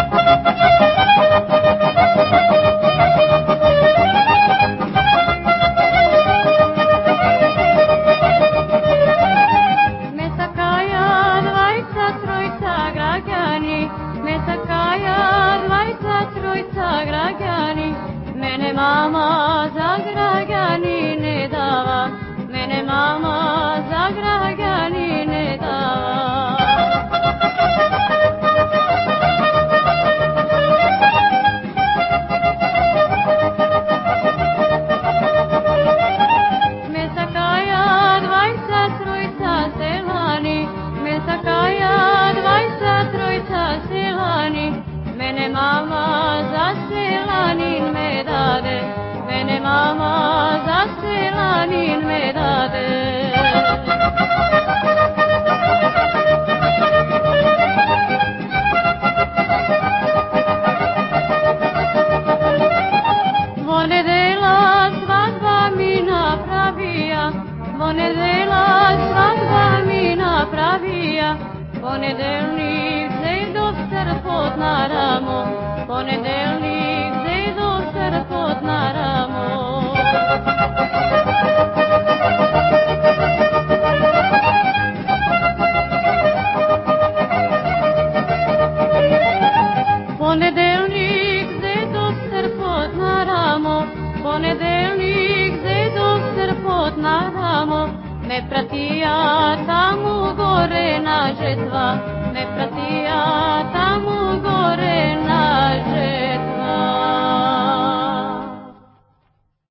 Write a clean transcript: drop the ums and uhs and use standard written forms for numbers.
Mama zagragani ne dava, mene mama zagragani ne dava. Me sakaya dvajsa trojica selani, me sakaya dvajsa trojica selani, mene mama za selanin me dade, mene mama za selanin me dade. Vonedela svadba mi napravija, vonedela svadba mi napravija, ponedeljnik zejdov srpot na ramo, ponedeljnik zejdov srpot na ramo. Ponedeljnik zejdov srpot na ramo, ponedeljnik zejdov srpot na ramo, me pratija tamo gore na žetva.